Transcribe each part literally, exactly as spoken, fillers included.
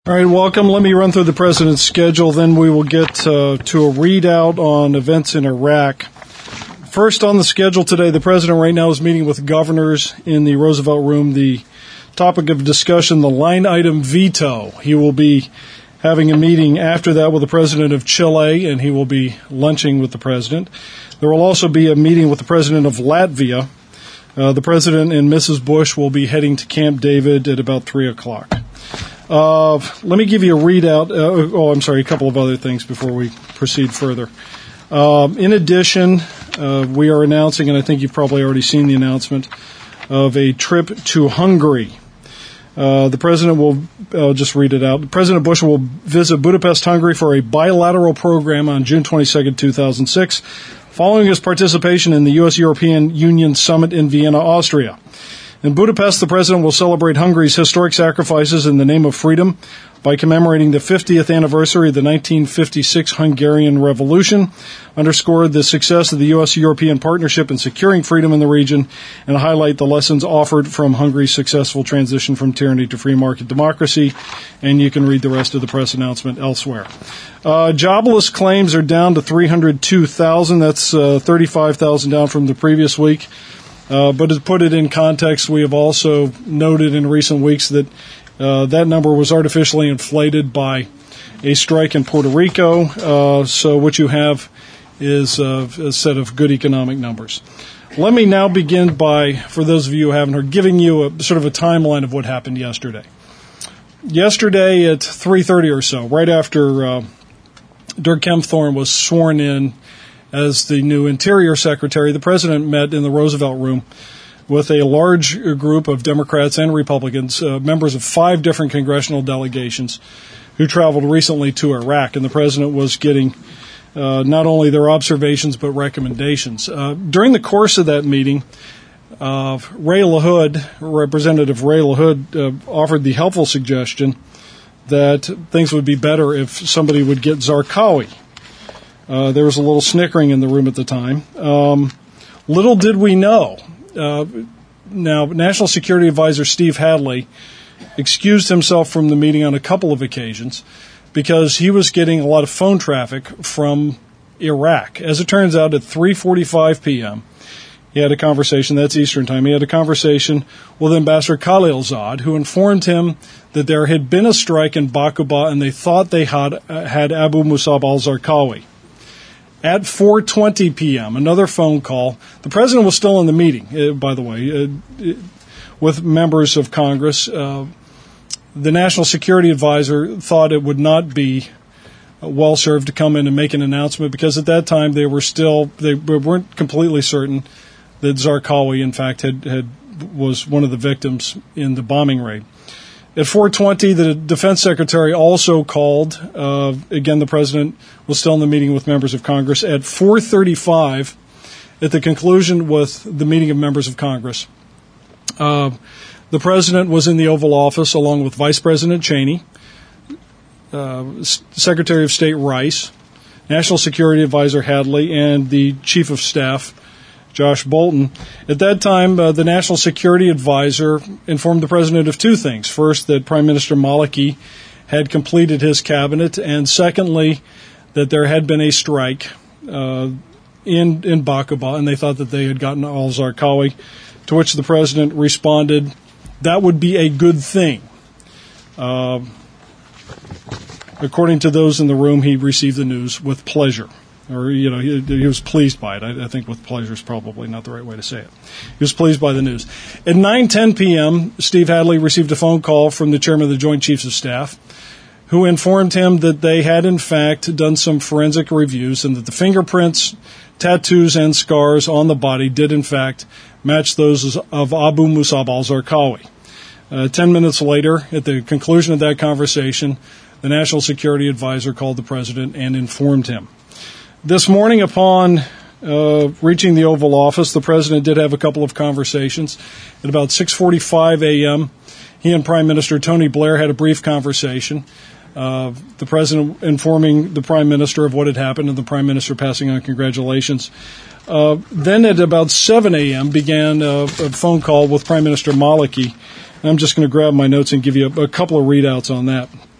All right, welcome. Let me run through the President's schedule, then we will get uh, to a readout on events in Iraq. First on the schedule today, the President right now is meeting with governors in the Roosevelt Room. The topic of discussion, the line item veto. He will be having a meeting after that with the President of Chile, and he will be lunching with the President. There will also be a meeting with the President of Latvia. Uh, the President and Missus Bush will be heading to Camp David at about three o'clock. Uh, let me give you a readout. Uh, oh, I'm sorry, a couple of other things before we proceed further. Uh, in addition, uh, we are announcing, and I think you've probably already seen the announcement, of a trip to Hungary. Uh, the President will, I'll just read it out. President Bush will visit Budapest, Hungary for a bilateral program on June twenty-second, two thousand six, following his participation in the U S European Union Summit in Vienna, Austria. In Budapest, the President will celebrate Hungary's historic sacrifices in the name of freedom by commemorating the fiftieth anniversary of the nineteen fifty-six Hungarian Revolution, underscore the success of the U S European partnership in securing freedom in the region, and highlight the lessons offered from Hungary's successful transition from tyranny to free market democracy. And you can read the rest of the press announcement elsewhere. Uh, jobless claims are down to three hundred two thousand. That's uh, thirty-five thousand down from the previous week. Uh, but to put it in context, we have also noted in recent weeks that uh, that number was artificially inflated by a strike in Puerto Rico. Uh, so what you have is uh, a set of good economic numbers. Let me now begin by, for those of you who haven't heard, giving you a sort of a timeline of what happened yesterday. Yesterday at three thirty or so, right after uh, Dirk Kempthorne was sworn in as the new Interior Secretary, the President met in the Roosevelt Room with a large group of Democrats and Republicans, uh, members of five different congressional delegations who traveled recently to Iraq. And the President was getting uh, not only their observations but recommendations. Uh, during the course of that meeting, uh, Ray LaHood, Representative Ray LaHood, uh, offered the helpful suggestion that things would be better if somebody would get Zarqawi. Uh, there was a little snickering in the room at the time. Um, little did we know. Uh, now, National Security Advisor Steve Hadley excused himself from the meeting on a couple of occasions because he was getting a lot of phone traffic from Iraq. As it turns out, at three forty-five p.m., he had a conversation, that's Eastern Time, he had a conversation with Ambassador Khalilzad, who informed him that there had been a strike in Baquba and they thought they had, uh, had Abu Musab al-Zarqawi. At four twenty p.m., another phone call. The President was still in the meeting, uh, by the way, uh, with members of Congress. Uh, the National Security Advisor thought it would not be uh, well served to come in and make an announcement because at that time they were still, they weren't completely certain that Zarqawi, in fact, had, had was one of the victims in the bombing raid. At four twenty, the Defense Secretary also called. Uh, again, the President was still in the meeting with members of Congress. At four thirty-five, at the conclusion with the meeting of members of Congress, uh, the President was in the Oval Office along with Vice President Cheney, uh, Secretary of State Rice, National Security Advisor Hadley, and the Chief of Staff, Josh Bolten. At that time, uh, the National Security Advisor informed the President of two things. First, that Prime Minister Maliki had completed his cabinet, and secondly, that there had been a strike uh, in in Baquba, and they thought that they had gotten al-Zarqawi, to which the President responded, that would be a good thing. Uh, according to those in the room, he received the news with pleasure. Or, you know, he, he was pleased by it. I, I think with pleasure is probably not the right way to say it. He was pleased by the news. At nine ten p.m., Steve Hadley received a phone call from the Chairman of the Joint Chiefs of Staff, who informed him that they had, in fact, done some forensic reviews and that the fingerprints, tattoos, and scars on the body did, in fact, match those of Abu Musab al-Zarqawi. Uh, ten minutes later, at the conclusion of that conversation, the National Security Advisor called the President and informed him. This morning, upon uh, reaching the Oval Office, the President did have a couple of conversations. At about six forty-five a.m., he and Prime Minister Tony Blair had a brief conversation. Uh, the President informing the Prime Minister of what had happened and the Prime Minister passing on congratulations. Uh, then at about seven a.m. began a, a phone call with Prime Minister Maliki. I'm just going to grab my notes and give you a, a couple of readouts on that.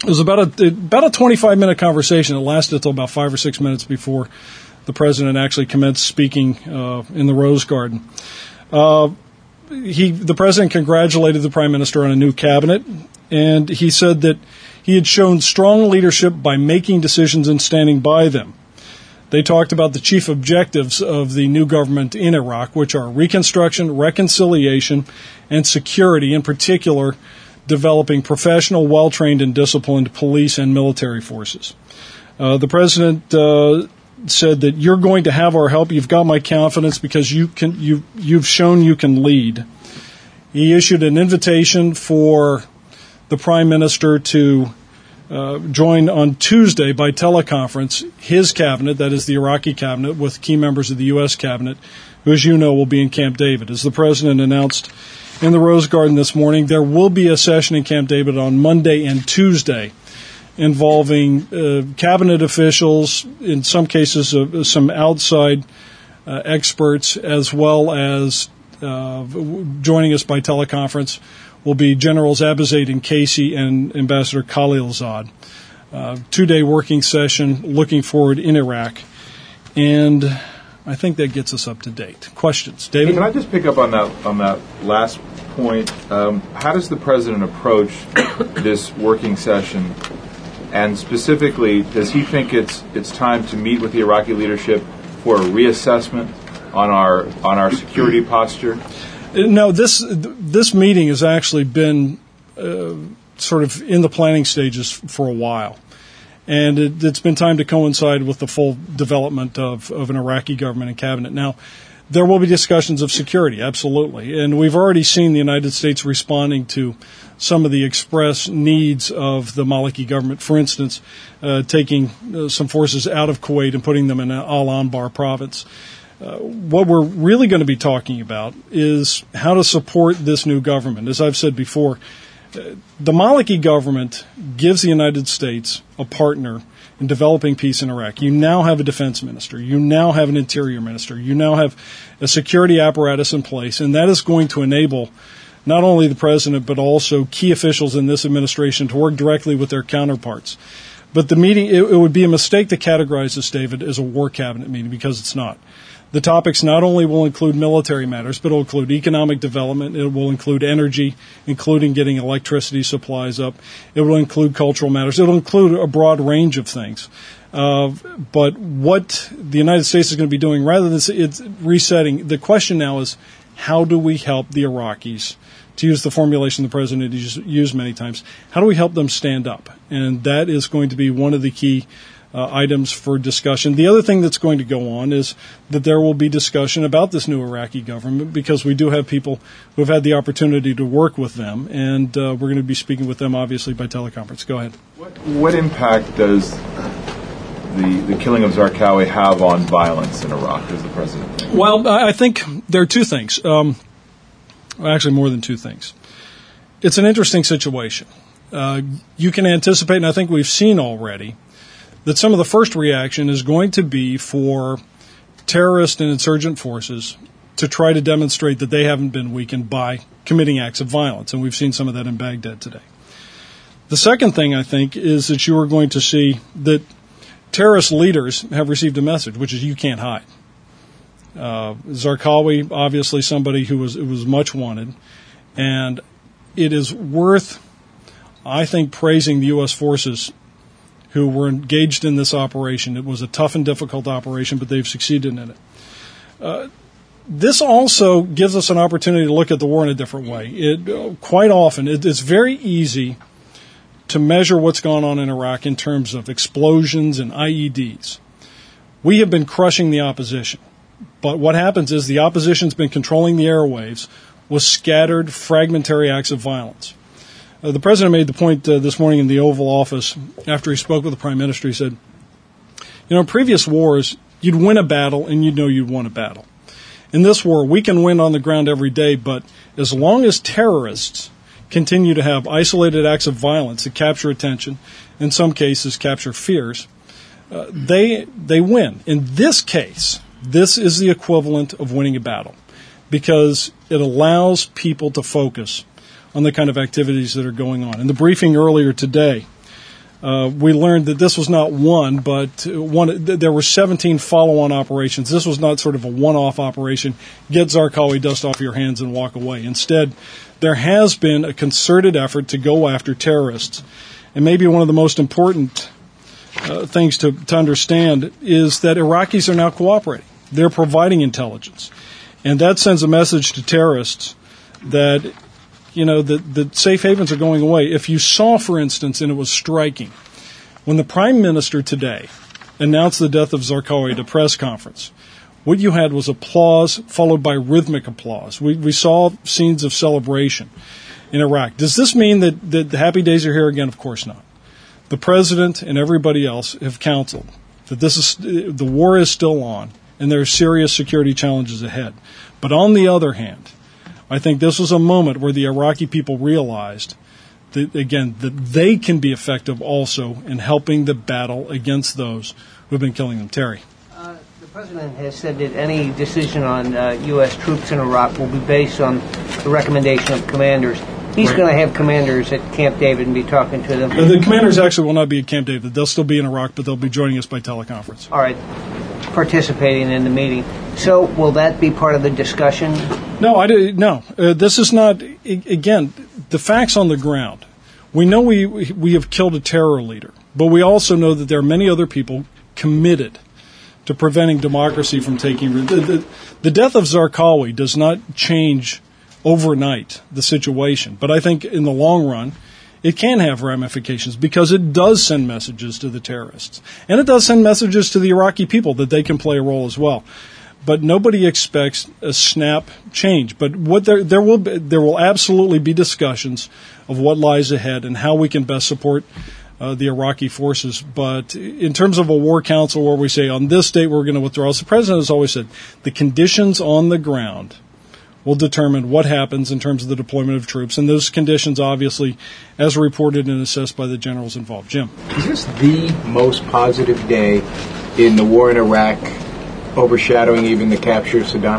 It was about a about a twenty-five minute conversation. It lasted until about five or six minutes before the president actually commenced speaking uh, in the Rose Garden. Uh, he, the president congratulated the prime minister on a new cabinet, and he said that he had shown strong leadership by making decisions and standing by them. They talked about the chief objectives of the new government in Iraq, which are reconstruction, reconciliation, and security, in particular, developing professional, well-trained, and disciplined police and military forces. Uh, the president uh, said that you're going to have our help. You've got my confidence because you can. You you've shown you can lead. He issued an invitation for the prime minister to uh, join on Tuesday by teleconference his cabinet, that is the Iraqi cabinet, with key members of the U S cabinet, who, as you know, will be in Camp David. As the president announced in the Rose Garden this morning, there will be a session in Camp David on Monday and Tuesday involving uh, cabinet officials, in some cases uh, some outside uh, experts, as well as uh, joining us by teleconference will be Generals Abizaid and Casey and Ambassador Khalilzad. Uh, two-day working session looking forward in Iraq. And I think that gets us up to date. Questions? David? Hey, can I just pick up on that on that last point? Um, how does the president approach this working session? And specifically, does he think it's it's time to meet with the Iraqi leadership for a reassessment on our on our security posture? No, this this meeting has actually been uh, sort of in the planning stages for a while. And it, it's been time to coincide with the full development of, of an Iraqi government and cabinet. Now, there will be discussions of security, absolutely. And we've already seen the United States responding to some of the express needs of the Maliki government. For instance, uh, taking uh, some forces out of Kuwait and putting them in Al-Anbar province. Uh, what we're really going to be talking about is how to support this new government. As I've said before, the Maliki government gives the United States a partner in developing peace in Iraq. You now have a defense minister. You now have an interior minister. You now have a security apparatus in place, and that is going to enable not only the president but also key officials in this administration to work directly with their counterparts. But the meeting, it, it would be a mistake to categorize this, David, as a war cabinet meeting, because it's not. The topics not only will include military matters, but it will include economic development. It will include energy, including getting electricity supplies up. It will include cultural matters. It will include a broad range of things. Uh, but what the United States is going to be doing, rather than it's resetting, the question now is, how do we help the Iraqis? To use the formulation the president has used many times, how do we help them stand up? And that is going to be one of the key Uh, items for discussion. The other thing that's going to go on is that there will be discussion about this new Iraqi government, because we do have people who have had the opportunity to work with them, and uh, we're going to be speaking with them, obviously, by teleconference. Go ahead. What, what impact does the, the killing of Zarqawi have on violence in Iraq, does the president think? Well, I think there are two things. Um, actually, more than two things. It's an interesting situation. Uh, you can anticipate, and I think we've seen already, that some of the first reaction is going to be for terrorist and insurgent forces to try to demonstrate that they haven't been weakened by committing acts of violence, and we've seen some of that in Baghdad today. The second thing, I think, is that you are going to see that terrorist leaders have received a message, which is you can't hide. Uh, Zarqawi, obviously somebody who was, was much wanted, and it is worth, I think, praising the U S forces who were engaged in this operation. It was a tough and difficult operation, but they've succeeded in it. Uh, this also gives us an opportunity to look at the war in a different way. It, uh, quite often, it, it's very easy to measure what's gone on in Iraq in terms of explosions and I E Ds. We have been crushing the opposition. But what happens is the opposition's been controlling the airwaves with scattered, fragmentary acts of violence. Uh, the president made the point uh, this morning in the Oval Office after he spoke with the prime minister. He said, you know, in previous wars, you'd win a battle and you'd know you'd won a battle. In this war, we can win on the ground every day, but as long as terrorists continue to have isolated acts of violence that capture attention, in some cases capture fears, uh, they they win. In this case, this is the equivalent of winning a battle, because it allows people to focus on the kind of activities that are going on. In the briefing earlier today, Uh, we learned that this was not one, but one. Th- there were seventeen follow-on operations. This was not sort of a one-off operation. Get Zarqawi, dust off your hands, and walk away. Instead, there has been a concerted effort to go after terrorists. And maybe one of the most important uh, things to, to understand is that Iraqis are now cooperating. They're providing intelligence. And that sends a message to terrorists that, you know, that, that safe havens are going away. If you saw, for instance, and it was striking, when the Prime Minister today announced the death of Zarqawi at a press conference, what you had was applause followed by rhythmic applause. We, we saw scenes of celebration in Iraq. Does this mean that, that the happy days are here again? Of course not. The President and everybody else have counseled that this is the war is still on, and there are serious security challenges ahead. But on the other hand, I think this was a moment where the Iraqi people realized that, again, that they can be effective also in helping the battle against those who have been killing them. Terry. Uh, the President has said that any decision on uh, U S troops in Iraq will be based on the recommendation of commanders. He's right. going to have commanders at Camp David and be talking to them. The commanders actually will not be at Camp David. They'll still be in Iraq, but they'll be joining us by teleconference. All right. Participating in the meeting. So will that be part of the discussion? No, I do, no. Uh, this is not, again, the facts on the ground. We know we we have killed a terror leader, but we also know that there are many other people committed to preventing democracy from taking root. The, the, the death of Zarqawi does not change overnight the situation, but I think in the long run, it can have ramifications because it does send messages to the terrorists. And it does send messages to the Iraqi people that they can play a role as well. But nobody expects a snap change. But what there there will be, there will absolutely be discussions of what lies ahead and how we can best support uh, the Iraqi forces. But in terms of a war council where we say on this date we're going to withdraw, as the President has always said, the conditions on the ground will determine what happens in terms of the deployment of troops. And those conditions, obviously, as reported and assessed by the generals involved. Jim. Is this the most positive day in the war in Iraq, overshadowing even the capture of Saddam?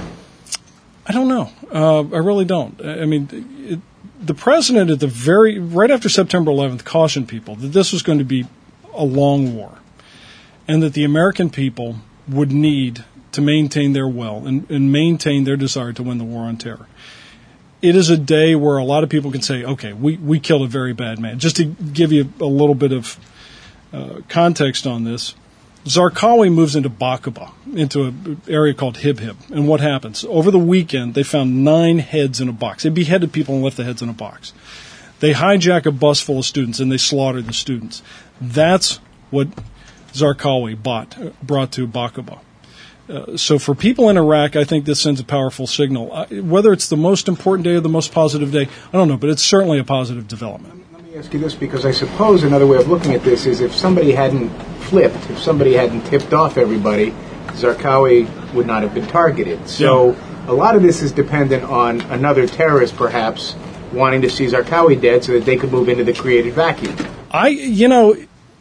I don't know. Uh, I really don't. I mean, it, the President at the very, right after September eleventh cautioned people that this was going to be a long war and that the American people would need to maintain their will and, and maintain their desire to win the war on terror. It is a day where a lot of people can say, okay, we, we killed a very bad man. Just to give you a little bit of uh, context on this, Zarqawi moves into Baquba, into an area called Hib Hib. And what happens? Over the weekend, they found nine heads in a box. They beheaded people and left the heads in a box. They hijack a bus full of students and they slaughter the students. That's what Zarqawi bought, brought to Baquba. Uh, so for people in Iraq, I think this sends a powerful signal. Uh, whether it's the most important day or the most positive day, I don't know, but it's certainly a positive development. Let me ask you this, because I suppose another way of looking at this is if somebody hadn't flipped, if somebody hadn't tipped off everybody, Zarqawi would not have been targeted. So yeah. A lot of this is dependent on another terrorist, perhaps, wanting to see Zarqawi dead so that they could move into the created vacuum. I, you know...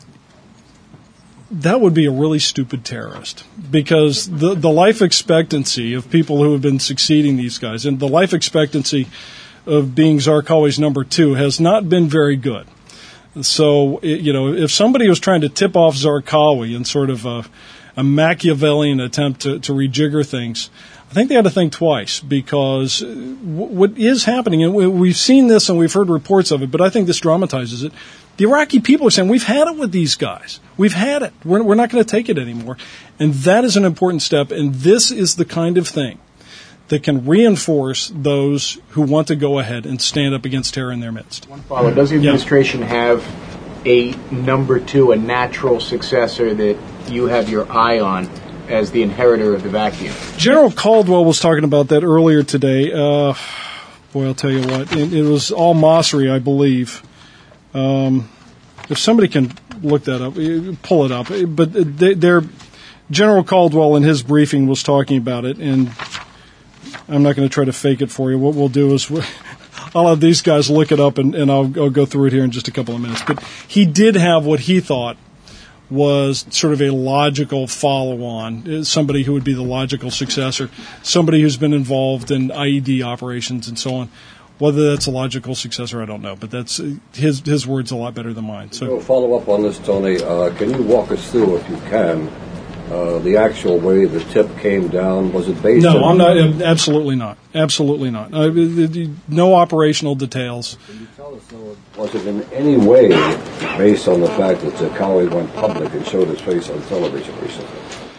That would be a really stupid terrorist because the the life expectancy of people who have been succeeding these guys and the life expectancy of being Zarqawi's number two has not been very good. So, you know, if somebody was trying to tip off Zarqawi in sort of a, a Machiavellian attempt to, to rejigger things, I think they had to think twice because what is happening, and we've seen this and we've heard reports of it, but I think this dramatizes it. The Iraqi people are saying, we've had it with these guys. We've had it. We're, we're not going to take it anymore. And that is an important step, and this is the kind of thing that can reinforce those who want to go ahead and stand up against terror in their midst. One follow. Does the administration yeah. have a number two, a natural successor that you have your eye on as the inheritor of the vacuum? General Caldwell was talking about that earlier today. Uh, boy, I'll tell you what. It, it was al-Masri, I believe. Um, if somebody can look that up, pull it up. But they, they're, General Caldwell in his briefing was talking about it, and I'm not going to try to fake it for you. What we'll do is we'll, I'll have these guys look it up, and, and I'll, I'll go through it here in just a couple of minutes. But he did have what he thought was sort of a logical follow-on, somebody who would be the logical successor, somebody who's been involved in I E D operations and so on. Whether that's a logical successor, I don't know. But that's his his word's a lot better than mine. So, so follow up on this, Tony. Uh, can you walk us through, if you can, uh, the actual way the tip came down? Was it based? No, on I'm not. Absolutely not. Absolutely not. Uh, no operational details. Can you tell us, though, was it in any way based on the fact that Zarqawi went public and showed his face on television recently?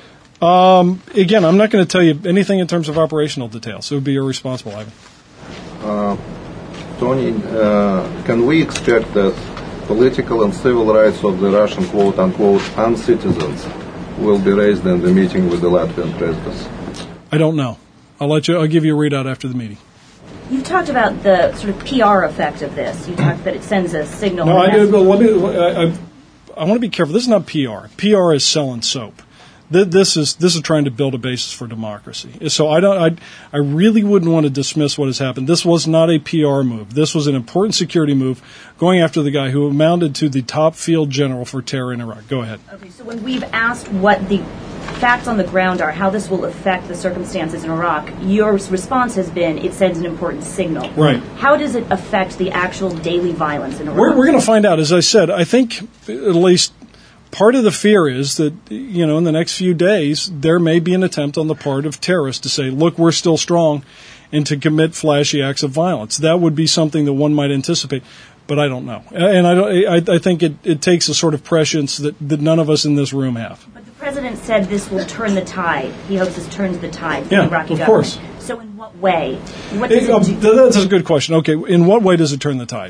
Um, again, I'm not going to tell you anything in terms of operational details. It would be irresponsible, Ivan. Uh, Tony, uh, can we expect that political and civil rights of the Russian quote-unquote uncitizens will be raised in the meeting with the Latvian president? I don't know. I'll let you. I'll give you a readout after the meeting. You've talked about the sort of P R effect of this. You talked that it sends a signal. No, I did. But let me. I, I, I want to be careful. This is not P R. P R is selling soap. This is this is trying to build a basis for democracy. So I don't. I I really wouldn't want to dismiss what has happened. This was not a P R move. This was an important security move, going after the guy who amounted to the top field general for terror in Iraq. Go ahead. Okay. So when we've asked what the facts on the ground are, how this will affect the circumstances in Iraq, your response has been it sends an important signal. Right. How does it affect the actual daily violence in Iraq? We're, we're going to find out. As I said, I think at least part of the fear is that, you know, in the next few days, there may be an attempt on the part of terrorists to say, look, we're still strong, and to commit flashy acts of violence. That would be something that one might anticipate, but I don't know. And I, don't, I, I think it, it takes a sort of prescience that, that none of us in this room have. But the president said this will turn the tide. He hopes this turns the tide for yeah, the Iraqi of government. Course. So in what way? What does it, it do? That's a good question. Okay, in what way does it turn the tide?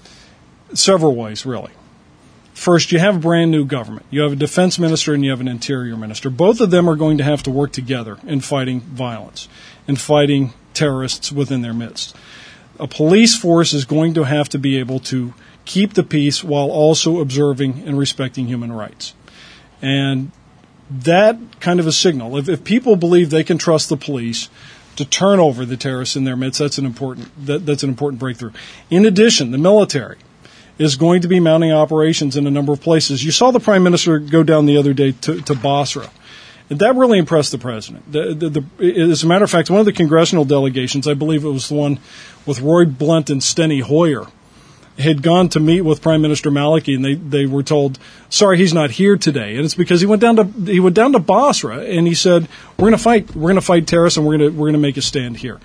Several ways, really. First, you have a brand new government. You have a defense minister and you have an interior minister. Both of them are going to have to work together in fighting violence, in fighting terrorists within their midst. A police force is going to have to be able to keep the peace while also observing and respecting human rights. And that kind of a signal, if, if people believe they can trust the police to turn over the terrorists in their midst, that's an important, that, that's an important breakthrough. In addition, the military is going to be mounting operations in a number of places. You saw the Prime Minister go down the other day to, to Basra. And that really impressed the President. The, the, the, as a matter of fact, one of the congressional delegations, I believe it was the one with Roy Blunt and Steny Hoyer, had gone to meet with Prime Minister Maliki, and they, they were told, sorry, he's not here today. And it's because he went down to he went down to Basra, and he said, we're going to fight we're going to fight terrorists, and we're going to we're going to make a stand here.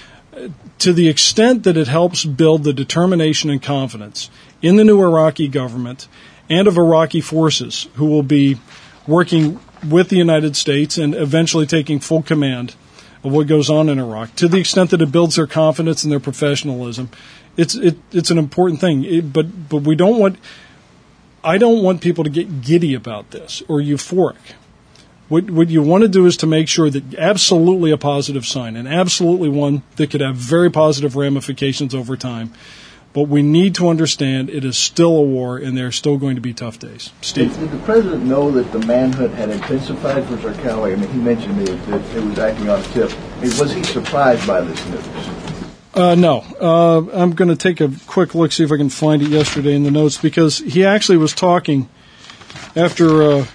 To the extent that it helps build the determination and confidence in the new Iraqi government and of Iraqi forces who will be working with the United States and eventually taking full command of what goes on in Iraq, to the extent that it builds their confidence and their professionalism, it's it, it's an important thing. It, but but we don't want I don't want people to get giddy about this or euphoric. What what you want to do is to make sure that absolutely a positive sign, and absolutely one that could have very positive ramifications over time. But we need to understand it is still a war, and there are still going to be tough days. Steve? Did, did the president know that the manhunt had intensified for Zarqawi? I mean, he mentioned that, that it was acting on a tip. I mean, was he surprised by this news? Uh, no. Uh, I'm going to take a quick look, see if I can find it yesterday in the notes, because he actually was talking after uh,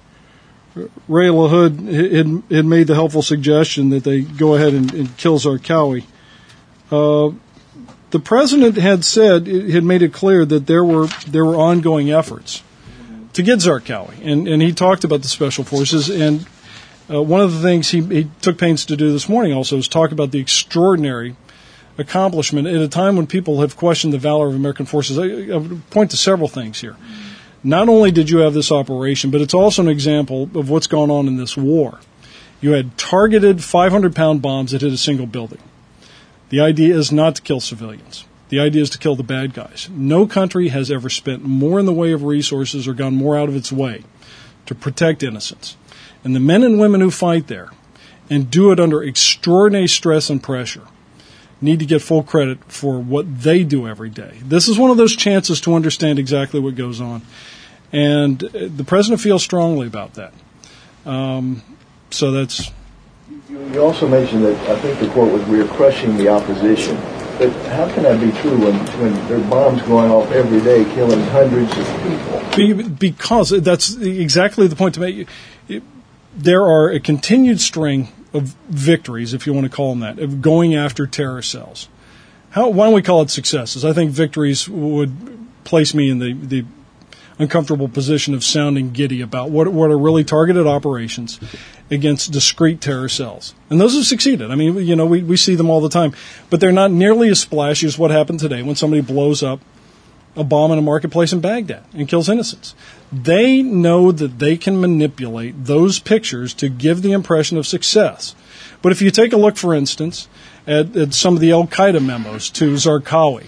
Ray LaHood had, had made the helpful suggestion that they go ahead and, and kill Zarqawi. Uh, The president had said, had made it clear that there were there were ongoing efforts to get Zarqawi, and and he talked about the special forces. And uh, one of the things he, he took pains to do this morning also is talk about the extraordinary accomplishment at a time when people have questioned the valor of American forces. I, I would point to several things here. Not only did you have this operation, but it's also an example of what's gone on in this war. You had targeted five hundred pound bombs that hit a single building. The idea is not to kill civilians. The idea is to kill the bad guys. No country has ever spent more in the way of resources or gone more out of its way to protect innocents. And the men and women who fight there and do it under extraordinary stress and pressure need to get full credit for what they do every day. This is one of those chances to understand exactly what goes on. And the president feels strongly about that. Um, so that's... You also mentioned that, I think the quote was, we are crushing the opposition. But how can that be true when, when there are bombs going off every day, killing hundreds of people? Because that's exactly the point to make. There are a continued string of victories, if you want to call them that, of going after terror cells. how, why don't we call it successes? I think victories would place me in the, the uncomfortable position of sounding giddy about what, what are really targeted operations against discrete terror cells. And those have succeeded. I mean, you know, we, we see them all the time. But they're not nearly as splashy as what happened today when somebody blows up a bomb in a marketplace in Baghdad and kills innocents. They know that they can manipulate those pictures to give the impression of success. But if you take a look, for instance, at, at some of the Al-Qaeda memos to Zarqawi,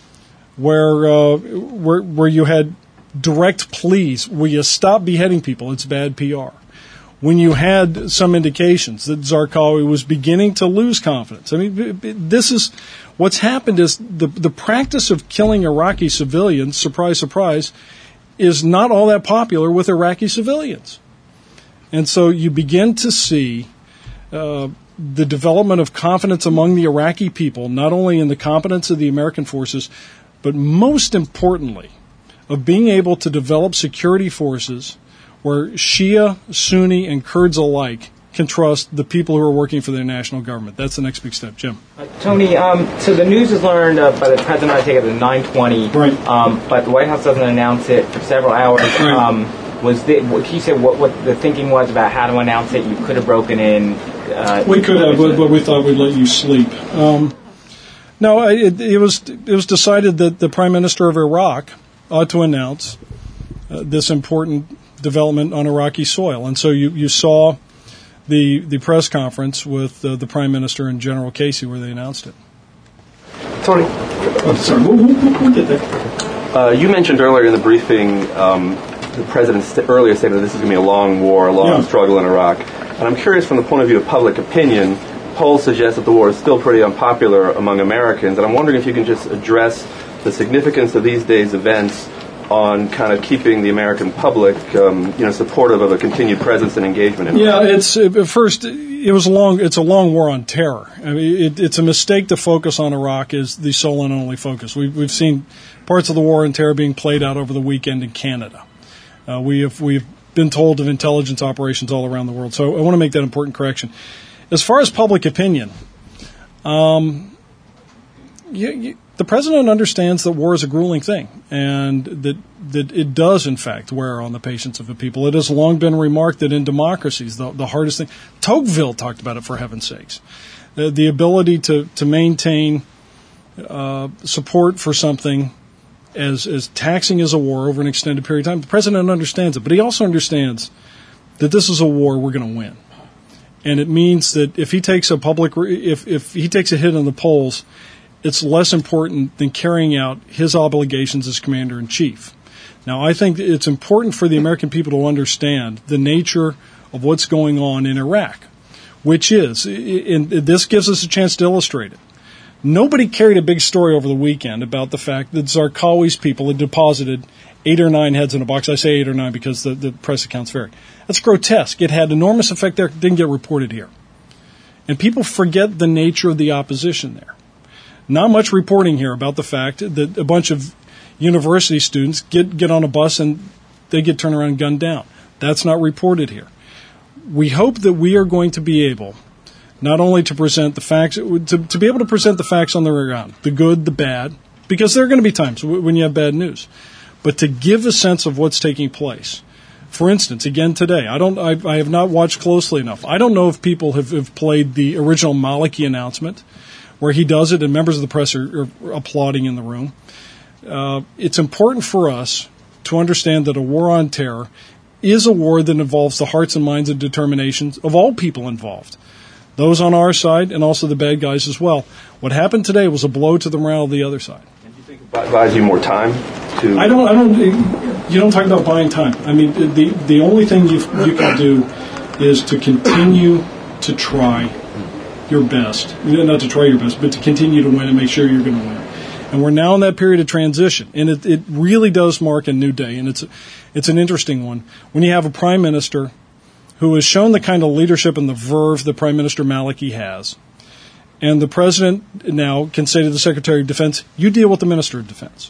where, uh, where, where you had direct pleas, will you stop beheading people? It's bad P R. When you had some indications that Zarqawi was beginning to lose confidence. I mean, this is what's happened is the the practice of killing Iraqi civilians, surprise, surprise, is not all that popular with Iraqi civilians. And so you begin to see uh, the development of confidence among the Iraqi people, not only in the competence of the American forces, but most importantly, of being able to develop security forces where Shia, Sunni, and Kurds alike can trust the people who are working for their national government. That's the next big step. Jim. Uh, Tony, um, so the news is learned uh, by the president, I take it, at nine twenty, right. um, but the White House doesn't announce it for several hours. Right. Um, was the, what, he said what, what the thinking was about how to announce it? You could have broken in. Uh, we could have, but, but we thought we'd let you sleep. Um, no, it, it was it was decided that the Prime Minister of Iraq ought to announce uh, this important development on Iraqi soil. And so you, you saw the the press conference with uh, the Prime Minister and General Casey where they announced it. Tony. Oh, sorry, we'll, we'll, we'll get there. Uh, you mentioned earlier in the briefing um, the President st- earlier stated that this is going to be a long war, a long yeah. struggle in Iraq. And I'm curious from the point of view of public opinion, polls suggest that the war is still pretty unpopular among Americans. And I'm wondering if you can just address the significance of these days' events on kind of keeping the American public, um, you know, supportive of a continued presence and engagement in Yeah, it's at first it was a long. It's a long war on terror. I mean, it, it's a mistake to focus on Iraq as the sole and only focus. We've we've seen parts of the war on terror being played out over the weekend in Canada. Uh, we have we've been told of intelligence operations all around the world. So I want to make that important correction. As far as public opinion, um, you, you, the president understands that war is a grueling thing, and that that it does, in fact, wear on the patience of the people. It has long been remarked that in democracies, the, the hardest thing, Tocqueville talked about it, for heaven's sakes, the, the ability to, to maintain uh, support for something as, as taxing as a war over an extended period of time. The president understands it, but he also understands that this is a war we're going to win. And it means that if he takes a public, if, if he takes a hit on the polls, it's less important than carrying out his obligations as commander-in-chief. Now, I think it's important for the American people to understand the nature of what's going on in Iraq, which is, and this gives us a chance to illustrate it. Nobody carried a big story over the weekend about the fact that Zarqawi's people had deposited eight or nine heads in a box. I say eight or nine because the, the press accounts vary. That's grotesque. It had enormous effect there. It didn't get reported here. And people forget the nature of the opposition there. Not much reporting here about the fact that a bunch of university students get, get on a bus and they get turned around and gunned down. That's not reported here. We hope that we are going to be able not only to present the facts, to, to be able to present the facts on the ground, the good, the bad, because there are going to be times when you have bad news, but to give a sense of what's taking place. For instance, again today, I don't, I, I have not watched closely enough. I don't know if people have, have played the original Maliki announcement, where he does it and members of the press are, are applauding in the room. Uh, it's important for us to understand that a war on terror is a war that involves the hearts and minds and determinations of all people involved, those on our side and also the bad guys as well. What happened today was a blow to the morale of the other side. And do you think it buys you more time to? I don't. I don't. You don't talk about buying time. I mean, the the only thing you you can do is to continue to try your best, not to try your best, but to continue to win and make sure you're going to win. And we're now in that period of transition, and it, it really does mark a new day, and it's it's an interesting one. When you have a prime minister who has shown the kind of leadership and the verve that Prime Minister Maliki has, and the president now can say to the Secretary of Defense, you deal with the Minister of Defense.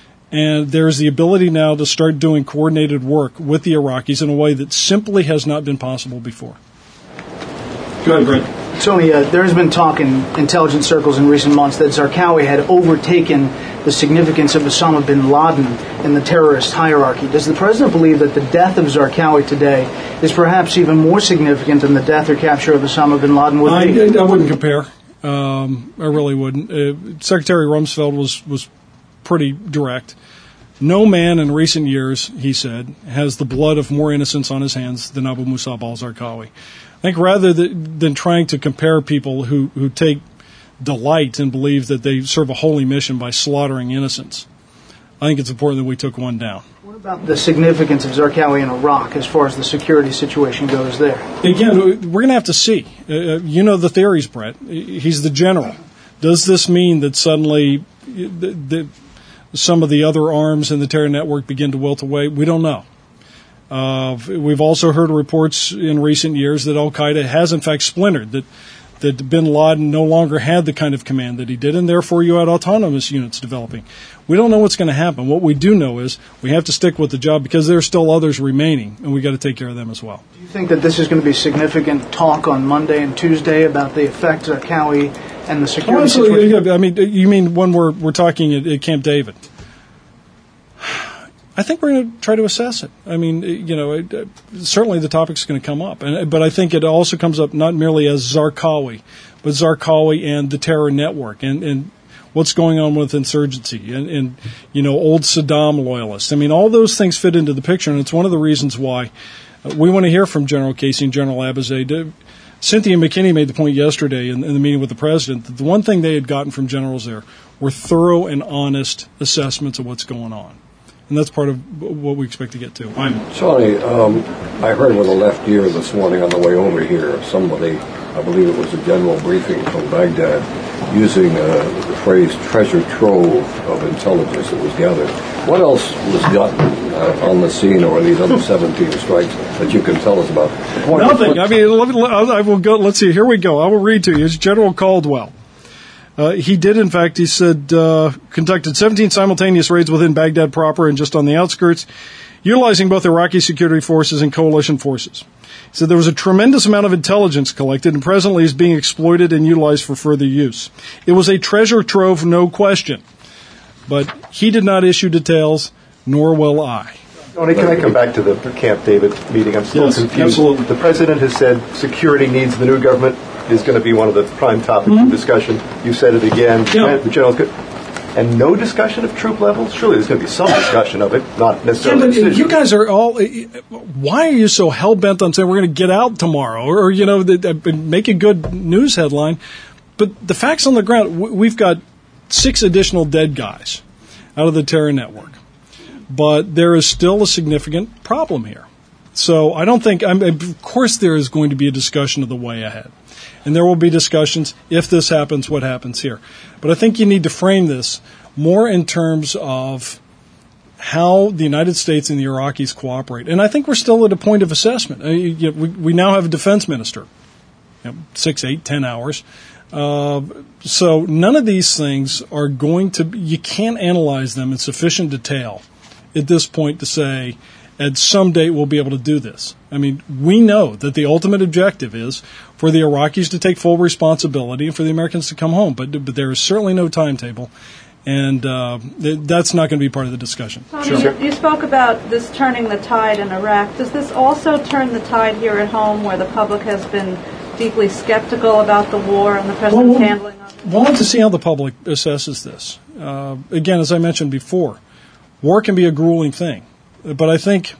And there's the ability now to start doing coordinated work with the Iraqis in a way that simply has not been possible before. Go ahead, Brett. Tony, uh, there has been talk in intelligence circles in recent months that Zarqawi had overtaken the significance of Osama bin Laden in the terrorist hierarchy. Does the president believe that the death of Zarqawi today is perhaps even more significant than the death or capture of Osama bin Laden would be? I, I wouldn't compare. Um, I really wouldn't. Uh, Secretary Rumsfeld was, was pretty direct. No man in recent years, he said, has the blood of more innocents on his hands than Abu Musab al-Zarqawi. I think rather than, than trying to compare people who, who take delight and believe that they serve a holy mission by slaughtering innocents, I think it's important that we took one down. What about the significance of Zarqawi in Iraq as far as the security situation goes there? Again, we're going to have to see. Uh, you know the theories, Brett. He's the general. Does this mean that suddenly the, the, some of the other arms in the terror network begin to wilt away? We don't know. Uh, we've also heard reports in recent years that al-Qaeda has in fact splintered, that that bin Laden no longer had the kind of command that he did, and therefore you had autonomous units developing. We don't know what's going to happen. What we do know is we have to stick with the job because there are still others remaining, and we've got to take care of them as well. Do you think that this is going to be significant talk on Monday and Tuesday about the effect of Zarqawi and the security oh, absolutely. situation? I mean, you mean when we're, we're talking at, at Camp David? I think we're going to try to assess it. I mean, you know, it, uh, certainly the topic's going to come up, and but I think it also comes up not merely as Zarqawi, but Zarqawi and the terror network, and, and what's going on with insurgency, and, and you know, old Saddam loyalists. I mean, all those things fit into the picture, and it's one of the reasons why uh, we want to hear from General Casey and General Abizaid. Cynthia McKinney made the point yesterday in, in the meeting with the president that the one thing they had gotten from generals there were thorough and honest assessments of what's going on. And that's part of what we expect to get to. I'm Tony, um, I heard with a left ear this morning on the way over here, somebody, I believe it was a general briefing from Baghdad, using uh, the phrase treasure trove of intelligence that was gathered. What else was gotten uh, on the scene or these other seventeen strikes that you can tell us about? Nothing. I mean, let me, I will go. Let's see. Here we go. I will read to you. It's General Caldwell. Uh, he did, in fact, he said, uh, conducted seventeen simultaneous raids within Baghdad proper and just on the outskirts, utilizing both Iraqi security forces and coalition forces. He said there was a tremendous amount of intelligence collected and presently is being exploited and utilized for further use. It was a treasure trove, no question. But he did not issue details, nor will I. Tony, can I come back to the Camp David meeting? I'm still yes, confused. Absolutely. The president has said security needs the new government is going to be one of the prime topics mm-hmm. of discussion. You said it again. Yeah. The general, and no discussion of troop levels? Surely there's going to be some discussion of it, not necessarily yeah, but you guys are all, why are you so hell-bent on saying we're going to get out tomorrow? Or, or you know, make a good news headline. But the facts on the ground, we've got six additional dead guys out of the terror network. But there is still a significant problem here. So I don't think, I mean, of course there is going to be a discussion of the way ahead. And there will be discussions, if this happens, what happens here. But I think you need to frame this more in terms of how the United States and the Iraqis cooperate. And I think we're still at a point of assessment. We, we now have a defense minister, you know, six, eight, ten hours. Uh, so none of these things are going to, you can't analyze them in sufficient detail at this point to say, at some date we'll be able to do this. I mean, we know that the ultimate objective is for the Iraqis to take full responsibility and for the Americans to come home. But, but there is certainly no timetable, and uh, that's not going to be part of the discussion. Tony, Sure. you, you spoke about this turning the tide in Iraq. Does this also turn the tide here at home, where the public has been deeply skeptical about the war and the president's well, handling of it? We'll have to see how the public assesses this. Uh, again, as I mentioned before, war can be a grueling thing. But I think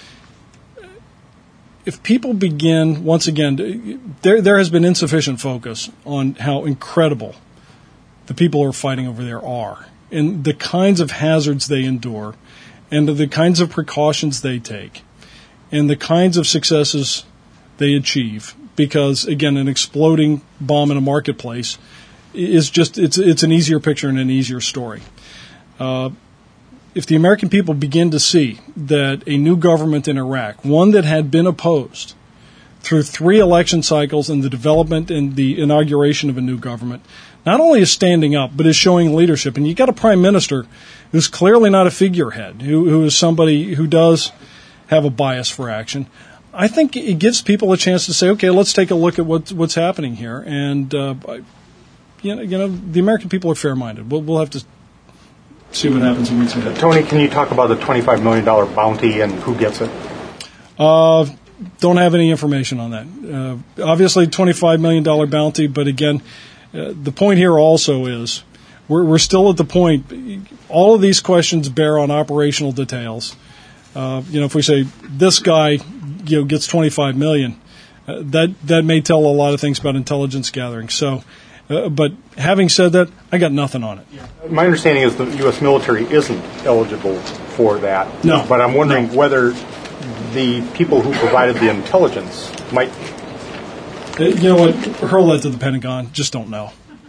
if people begin, once again, there there has been insufficient focus on how incredible the people who are fighting over there are, and the kinds of hazards they endure, and the kinds of precautions they take, and the kinds of successes they achieve. Because, again, an exploding bomb in a marketplace is just, it's it's an easier picture and an easier story. Uh, If the American people begin to see that a new government in Iraq, one that had been opposed through three election cycles and the development and the inauguration of a new government, not only is standing up, but is showing leadership. And you got a prime minister who's clearly not a figurehead, who, who is somebody who does have a bias for action. I think it gives people a chance to say, okay, let's take a look at what, what's happening here. And, uh, you know, you know, the American people are fair-minded. We'll, we'll have to see what happens in weeks ahead. Tony, can you talk about the twenty-five million dollars bounty and who gets it? Uh, don't have any information on that. Uh, obviously, twenty-five million dollars bounty, but again, uh, the point here also is we're, we're still at the point, all of these questions bear on operational details. Uh, you know, if we say this guy, you know, gets twenty-five million dollars, uh, that, that may tell a lot of things about intelligence gathering. So, uh, but having said that, I got nothing on it. My understanding is the U S military isn't eligible for that. No. But I'm wondering no. whether the people who provided the intelligence might. Uh, you know what? Hurl that to the Pentagon. Just don't know.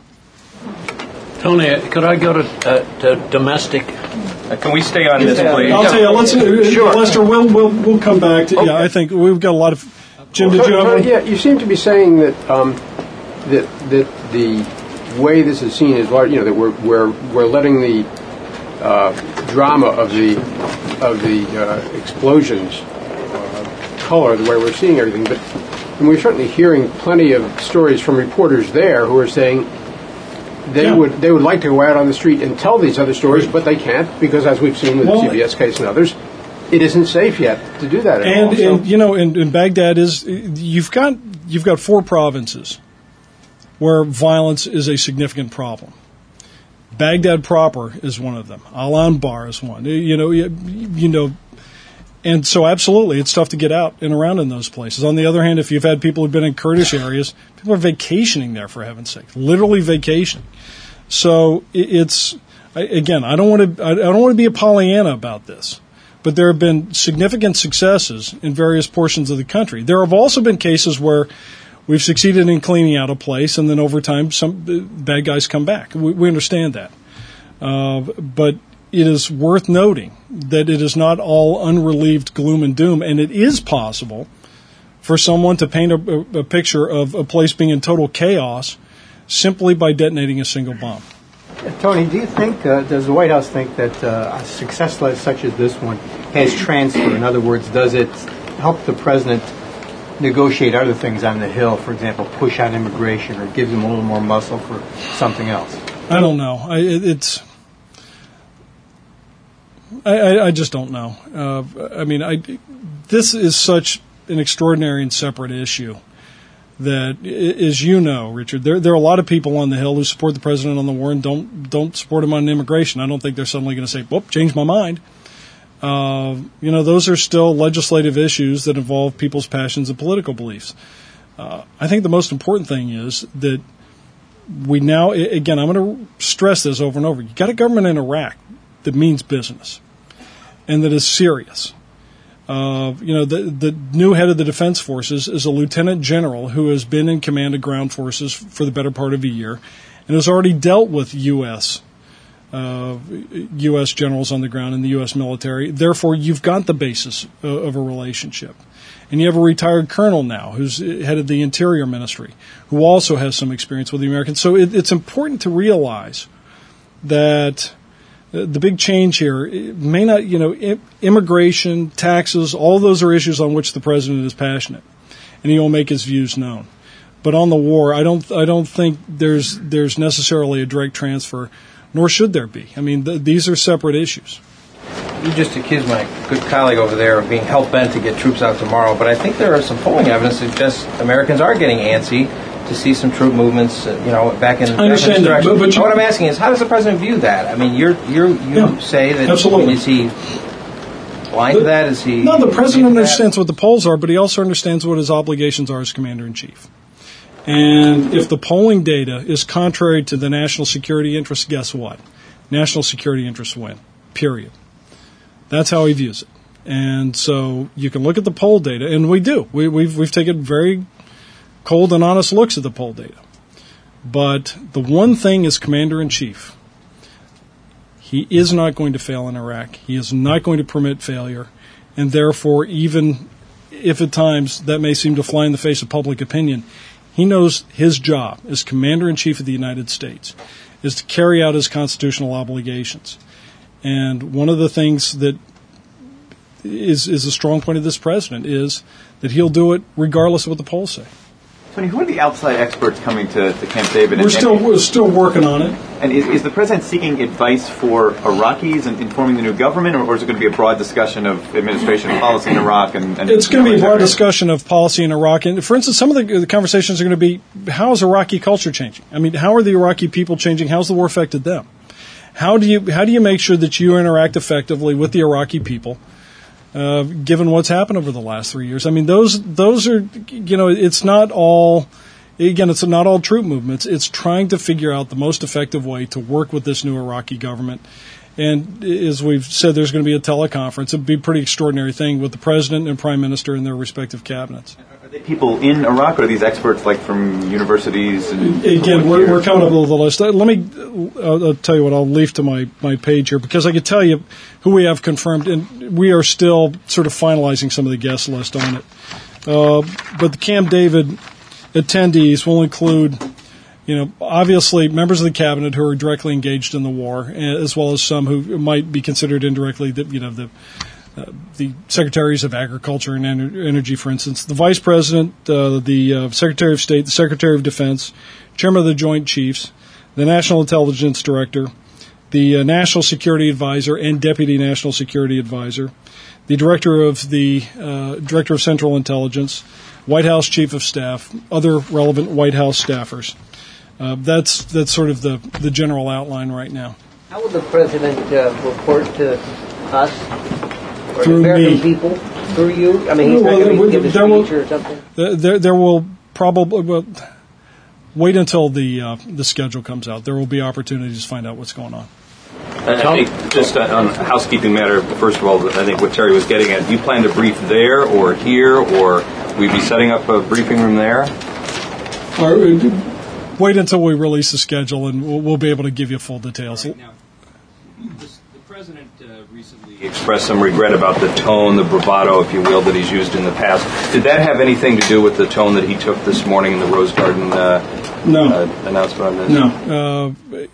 Tony, could I go to, uh, to domestic? Uh, can we stay on this, please? I'll tell you. Let's, uh, sure. Lester, we'll, we'll we'll come back to. Okay. Yeah, I think we've got a lot of. Jim, well, did you have one? Yeah, you seem to be saying that um, that that the way this is seen is, you know, that we're we're we're letting the uh, drama of the of the uh, explosions uh, color the way we're seeing everything. But and we're certainly hearing plenty of stories from reporters there who are saying they yeah. would they would like to go out on the street and tell these other stories, but they can't because, as we've seen with well, the C B S case and others, it isn't safe yet to do that. At and, all, so. and you know, in, in Baghdad is you've got you've got four provinces where violence is a significant problem. Baghdad proper is one of them. Al-Anbar is one. You know, you, you know, and so absolutely, it's tough to get out and around in those places. On the other hand, if you've had people who've been in Kurdish areas, people are vacationing there, for heaven's sake, literally vacationing. So it's again, I don't want to I don't want to be a Pollyanna about this, but there have been significant successes in various portions of the country. There have also been cases where we've succeeded in cleaning out a place, and then over time, some bad guys come back. We, we understand that. Uh, but it is worth noting that it is not all unrelieved gloom and doom, and it is possible for someone to paint a, a picture of a place being in total chaos simply by detonating a single bomb. Tony, do you think, uh, does the White House think that uh, a success such as this one has transfer? In other words, does it help the president negotiate other things on the Hill, for example, push on immigration, or gives him a little more muscle for something else? I don't know. I, it, it's. I, I, I just don't know. Uh, I mean, I, this is such an extraordinary and separate issue that, as you know, Richard, there there are a lot of people on the Hill who support the president on the war and don't don't support him on immigration. I don't think they're suddenly going to say, "Whoop, change my mind." Uh, you know, those are still legislative issues that involve people's passions and political beliefs. Uh, I think the most important thing is that we now, again, I'm going to stress this over and over. You got a government in Iraq that means business and that is serious. Uh, you know, the the new head of the Defense Forces is a lieutenant general who has been in command of ground forces for the better part of a year and has already dealt with U S Uh, U S generals on the ground in the U S military. Therefore, you've got the basis of, of a relationship. And you have a retired colonel now who's head of the Interior Ministry, who also has some experience with the Americans. So it, it's important to realize that the big change here may not, you know, immigration, taxes, all those are issues on which the president is passionate, and he will make his views known. But on the war, I don't, I don't think there's there's necessarily a direct transfer, nor should there be. I mean, th- these are separate issues. You just accused my good colleague over there of being hell-bent to get troops out tomorrow, but I think there are some polling evidence that suggests Americans are getting antsy to see some troop movements, uh, you know, back in, I understand back in this direction. That, but, but what I'm asking is, how does the president view that? I mean, you're, you're, you yeah, say that, absolutely. I mean, is he blind the, to that? Is he... No, the president understands what the polls are, but he also understands what his obligations are as commander-in-chief. And if the polling data is contrary to the national security interests, guess what? National security interests win, period. That's how he views it. And so you can look at the poll data, and we do. We, we've, we've taken very cold and honest looks at the poll data. But the one thing as commander-in-chief, he is not going to fail in Iraq. He is not going to permit failure. And therefore, even if at times that may seem to fly in the face of public opinion, he knows his job as commander-in-chief of the United States is to carry out his constitutional obligations. And one of the things that is is a strong point of this president, is that he'll do it regardless of what the polls say. Tony, who are the outside experts coming to, to Camp David? We're and, still we're still working on it. And is, is the president seeking advice for Iraqis and informing the new government, or, or is it going to be a broad discussion of administration policy in Iraq? And, and it's going to be a broad discussion of policy in Iraq. And for instance, some of the, the conversations are going to be, how is Iraqi culture changing? I mean, how are the Iraqi people changing? How's the war affected them? How do you how do you make sure that you interact effectively with the Iraqi people, uh, given what's happened over the last three years? I mean, those those are, you know, it's not all. Again, it's not all troop movements. It's trying to figure out the most effective way to work with this new Iraqi government. And as we've said, there's going to be a teleconference. It'd be a pretty extraordinary thing with the president and prime minister and their respective cabinets. Are they people in Iraq, or are these experts like from universities? And Again, we're, we're coming up with the list. Let me uh, I'll tell you what, I'll leave to my, my page here, because I could tell you who we have confirmed, and we are still sort of finalizing some of the guest list on it. Uh, but the Camp David attendees will include, you know, obviously members of the cabinet who are directly engaged in the war, as well as some who might be considered indirectly, the, you know, the uh, the secretaries of agriculture and ener- energy, for instance, the vice president, uh, the uh, secretary of state, the secretary of defense, chairman of the Joint Chiefs, the national intelligence director, the uh, national security advisor and deputy national security advisor, the director of the uh, director of central intelligence, White House Chief of Staff, other relevant White House staffers. Uh, that's that's sort of the, the general outline right now. How will the president uh, report to us or Through the American me. people? Through you? I mean, he's Well, not going there- to give a there will- speech or something? There, there, there will probably well, wait until the uh, the schedule comes out. There will be opportunities to find out what's going on. I think just on a housekeeping matter, first of all, I think what Terry was getting at, do you plan to brief there or here, or will you be setting up a briefing room there? All right, wait until we release the schedule, and we'll, we'll be able to give you full details. Right, now, the president uh, recently expressed some regret about the tone, the bravado, if you will, that he's used in the past. Did that have anything to do with the tone that he took this morning in the Rose Garden uh, no. uh, announcement on this? No. Uh,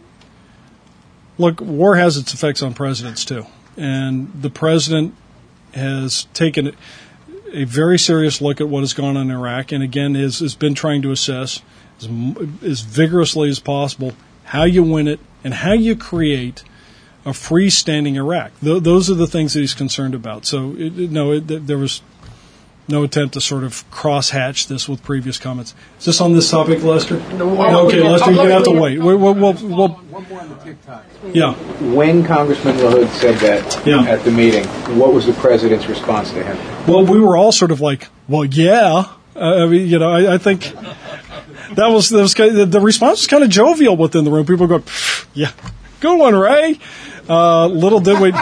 Look, war has its effects on presidents, too. And the president has taken a very serious look at what has gone on in Iraq, and again has, has been trying to assess as, as vigorously as possible how you win it and how you create a freestanding Iraq. Th- those are the things that he's concerned about. So, it, it, no, it, there was no attempt to sort of cross-hatch this with previous comments. Is this on this topic, Lester? No, okay, Lester, you're going to have to wait. We'll, we'll, we'll, we'll, One more on the TikTok. Yeah. When Congressman LaHood said that Yeah. at the meeting, what was the president's response to him? Well, we were all sort of like, well, yeah. Uh, I mean, you know, I, I think that was, that was kind of, the response was kind of jovial within the room. People go, yeah, good one, Ray. Uh, little did we,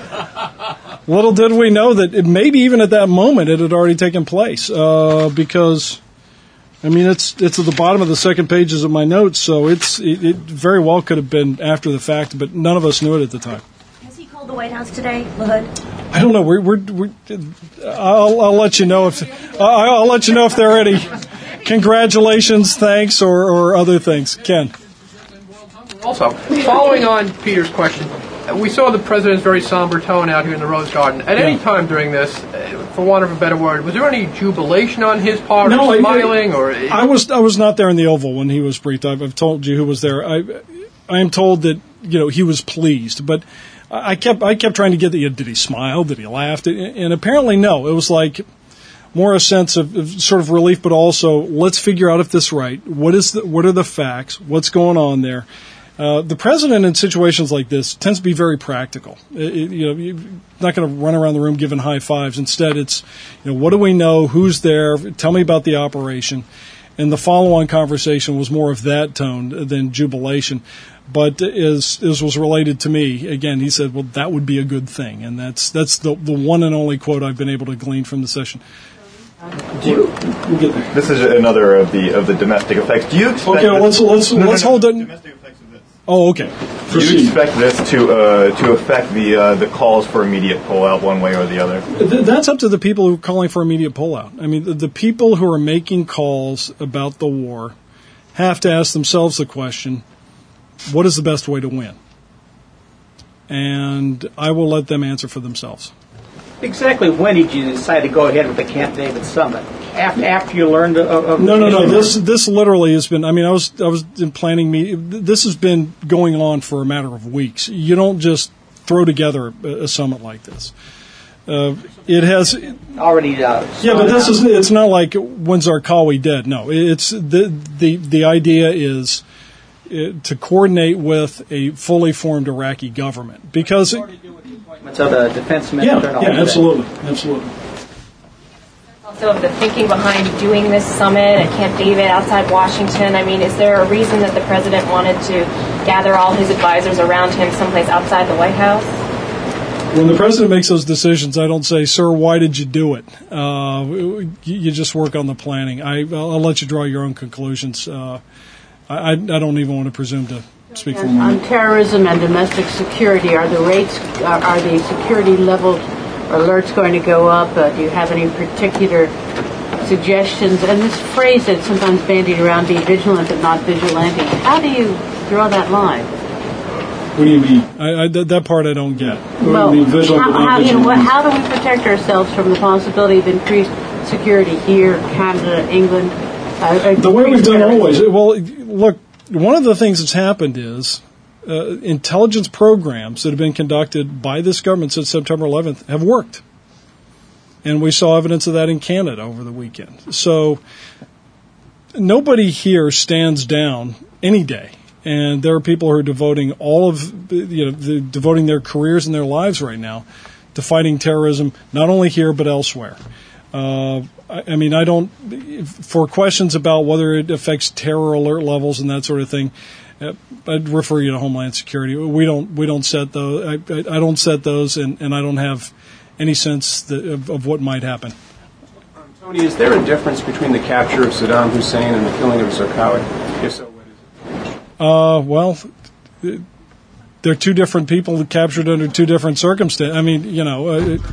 little did we know that it, maybe even at that moment it had already taken place. Uh, because, I mean, it's it's at the bottom of the second pages of my notes, so it's it, it very well could have been after the fact, but none of us knew it at the time. Has he called the White House today, LaHood? I don't know. We're, we're, we're I'll, I'll let you know if I'll, I'll let you know if there are any congratulations, thanks, or, or other things. Ken. Also, following on Peter's question, we saw the president's very somber tone out here in the Rose Garden. At any Yeah. time during this, uh, for want of a better word, was there any jubilation on his part, No, or I- smiling, or I was I was not there in the Oval when he was briefed. I've, I've told you who was there. I I am told that you know he was pleased, but I kept I kept trying to get the did he smile, did he laugh, and apparently no. It was like more a sense of, of sort of relief, but also let's figure out if this is right. What is the, what are the facts? What's going on there? Uh, the president in situations like this tends to be very practical. It, it, you know, you're not going to run around the room giving high fives. Instead, it's, you know, what do we know? Who's there? Tell me about the operation. And the follow-on conversation was more of that tone than jubilation. But as, as was related to me, again, he said, well, that would be a good thing. And that's that's the, the one and only quote I've been able to glean from the session. Do you, we'll get there. This is another of the of the domestic effects. Do you expect Okay, well, let's let's No, no, let's no. hold it. Oh, okay. Do Proceed. you expect this to uh, to affect the uh, the calls for immediate pullout one way or the other? Th- That's up to the people who are calling for immediate pullout. I mean, the, the people who are making calls about the war have to ask themselves the question, what is the best way to win? And I will let them answer for themselves. Exactly when did you decide to go ahead with the Camp David summit? After, after you learned of, of no, no, no. issue? This this literally has been. I mean, I was I was in planning me. This has been going on for a matter of weeks. You don't just throw together a, a summit like this. Uh, it has already. Uh, yeah, but this is. It's not like when Zarqawi dead. No, it's the the the idea is to coordinate with a fully formed Iraqi government because. So the defense minister. Yeah, yeah, absolutely, absolutely. Also, of the thinking behind doing this summit at Camp David outside Washington, I mean, is there a reason that the president wanted to gather all his advisors around him someplace outside the White House? When the president makes those decisions, I don't say, "Sir, why did you do it?" Uh, you just work on the planning. I, I'll let you draw your own conclusions. Uh, I, I don't even want to presume to speak for him. On terrorism and domestic security, are the rates, are, are the security levels or alerts going to go up? Uh, do you have any particular suggestions? And this phrase that's sometimes bandied around, be vigilant but not vigilante. How do you draw that line? What do you mean? I, I, that part I don't get. Well, mean, vigilant how, but not how, you know, vigilant? what, how do we protect ourselves from the possibility of increased security here, Canada, England? Uh, the way we've done always. Well, look, one of the things that's happened is uh, intelligence programs that have been conducted by this government since September eleventh have worked. And we saw evidence of that in Canada over the weekend. So nobody here stands down any day. And there are people who are devoting all of, you know, the, devoting their careers and their lives right now to fighting terrorism, not only here but elsewhere. Uh, I, I mean, I don't, for questions about whether it affects terror alert levels and that sort of thing, uh, I'd refer you to Homeland Security. We don't, we don't set those. I, I, I don't set those, and, and I don't have any sense that, of, of what might happen. Tony, is there a difference between the capture of Saddam Hussein and the killing of Zarqawi? If so, what is it? Uh, well, they're two different people captured under two different circumstances. I mean, you know, uh, it,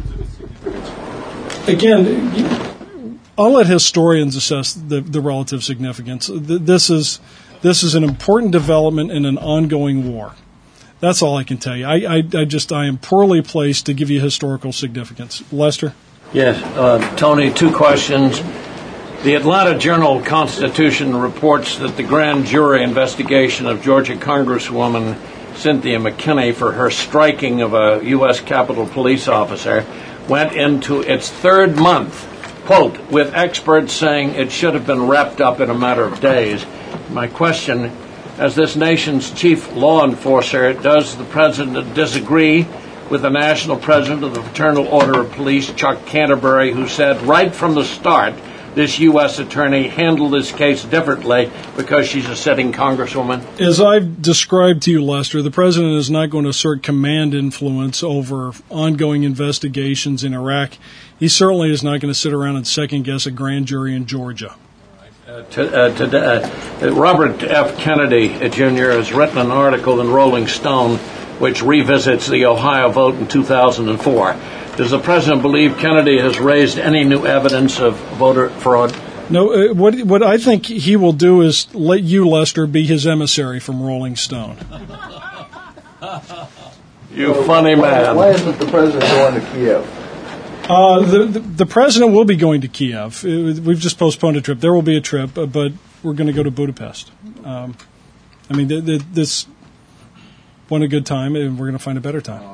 again, I'll let historians assess the, the relative significance. This is this is an important development in an ongoing war. That's all I can tell you. I, I, I just I am poorly placed to give you historical significance. Lester? Yes, uh, Tony. Two questions. The Atlanta Journal-Constitution reports that the grand jury investigation of Georgia Congresswoman Cynthia McKinney for her striking of a U S Capitol police officer went into its third month, quote, with experts saying it should have been wrapped up in a matter of days. My question, as this nation's chief law enforcer, does the president disagree with the national president of the Fraternal Order of Police, Chuck Canterbury, who said right from the start this U S attorney handled this case differently because she's a sitting congresswoman? As I've described to you, Lester, the president is not going to assert command influence over ongoing investigations in Iraq. He certainly is not going to sit around and second-guess a grand jury in Georgia. Uh, to, uh, to, uh, Robert F. Kennedy Junior has written an article in Rolling Stone which revisits the Ohio vote in two thousand four. Does the president believe Kennedy has raised any new evidence of voter fraud? No. Uh, what what I think he will do is let you, Lester, be his emissary from Rolling Stone. You funny man. Why isn't the president going to Kiev? Uh, the, the the president will be going to Kiev. We've just postponed a trip. There will be a trip, but we're going to go to Budapest. Um, I mean, th- th- this went a good time, and we're going to find a better time.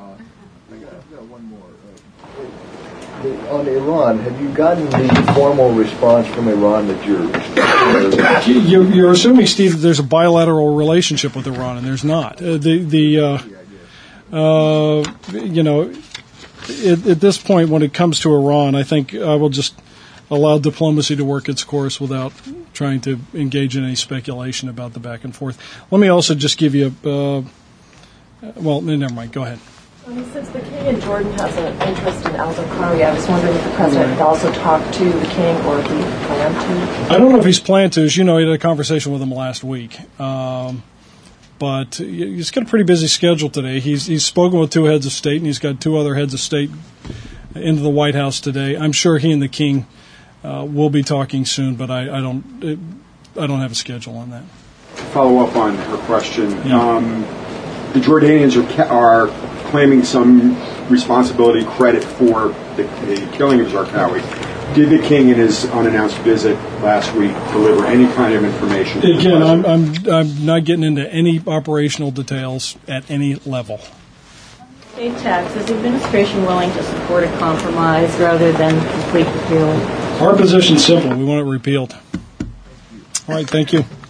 On Iran, have you gotten the formal response from Iran that you're... you're, you're assuming, Steve, that there's a bilateral relationship with Iran, and there's not. Uh, the, the uh, uh, you know, at, at this point, when it comes to Iran, I think I will just allow diplomacy to work its course without trying to engage in any speculation about the back and forth. Let me also just give you a... Uh, well, never mind. Go ahead. Um, since the king in Jordan has an interest in al-Zarqawi, I was wondering if the president had also talked to the king or if he planned to. I don't know if he's planned to. As you know, he had a conversation with him last week. Um, but he's got a pretty busy schedule today. He's he's spoken with two heads of state, and he's got two other heads of state into the White House today. I'm sure he and the king uh, will be talking soon, but I, I don't it, I don't have a schedule on that. Follow up on her question. Yeah. Um, the Jordanians are, are claiming some responsibility, credit for the, the killing of Zarqawi. Did the king, in his unannounced visit last week, deliver any kind of information? Again, I'm, I'm I'm not getting into any operational details at any level. State tax, is the administration willing to support a compromise rather than complete repeal? Our position's simple. We want it repealed. All right, thank you.